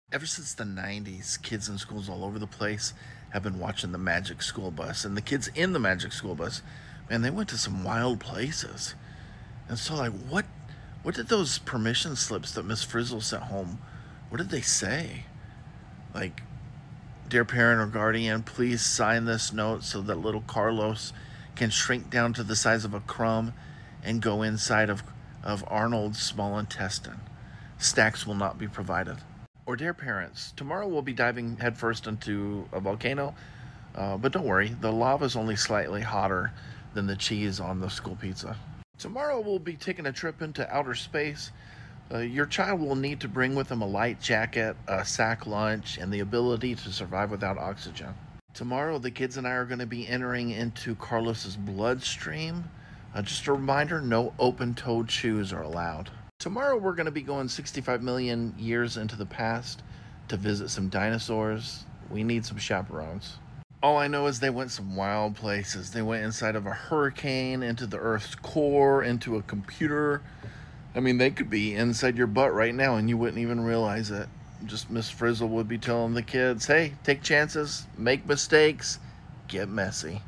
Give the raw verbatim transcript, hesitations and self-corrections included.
Ever since the nineties, kids in schools all over the place have been watching the Magic School Bus. And the kids in the Magic School Bus, man, they went to some wild places. And so, like, what what did those permission slips that Miss Frizzle sent home, what did they say? Like, dear parent or guardian, please sign this note so that little Carlos can shrink down to the size of a crumb and go inside of, of Arnold's small intestine. Snacks will not be provided. Or dear parents, tomorrow we'll be diving headfirst into a volcano, uh, but don't worry, the lava is only slightly hotter than the cheese on the school pizza. Tomorrow we'll be taking a trip into outer space. Uh, your child will need to bring with them a light jacket, a sack lunch, and the ability to survive without oxygen. Tomorrow the kids and I are going to be entering into Carlos's bloodstream. Uh, just a reminder, no open-toed shoes are allowed. Tomorrow we're going to be going sixty-five million years into the past to visit some dinosaurs. We need some chaperones. All I know is they went some wild places. They went inside of a hurricane, into the Earth's core, into a computer. I mean, they could be inside your butt right now and you wouldn't even realize it. Just Miss Frizzle would be telling the kids, hey, take chances, make mistakes, get messy.